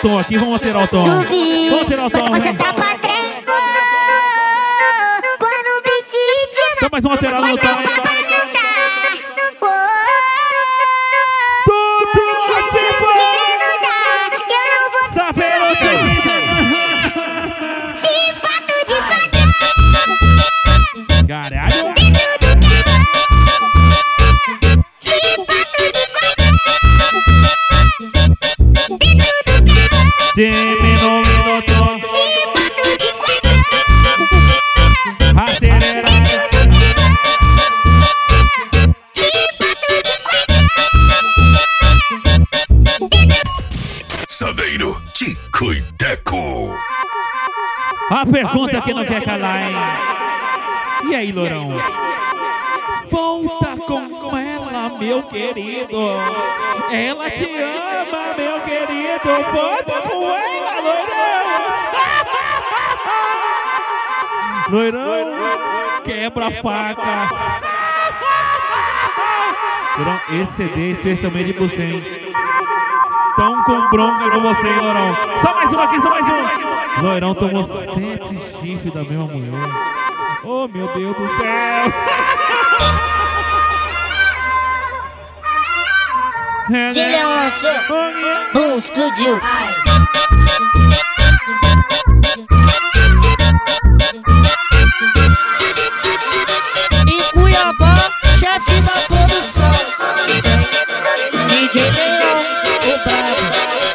tom aqui, vamos alterar o tom. Vamos alterar o tom, Você tá pra trem. Quando o beat então, mas vamos alterar no tom aí. Caralho! Terminou o minuto. Acelera. Saveiro, Tico e Teco. A pergunta que não quer calar, hein? E aí, lourão? Volta com ela, meu querido. Ela te ama, meu querido. Volta com ela, loirão. Loirão, quebra a faca. Loirão, esse CD especialmente por você. Tão com bronca com você, hein, loirão. Só mais um aqui, só mais um. Loirão tomou 7 chifres da mesma mulher. Oh, meu Deus do céu! Se ele lançou, bum, explodiu.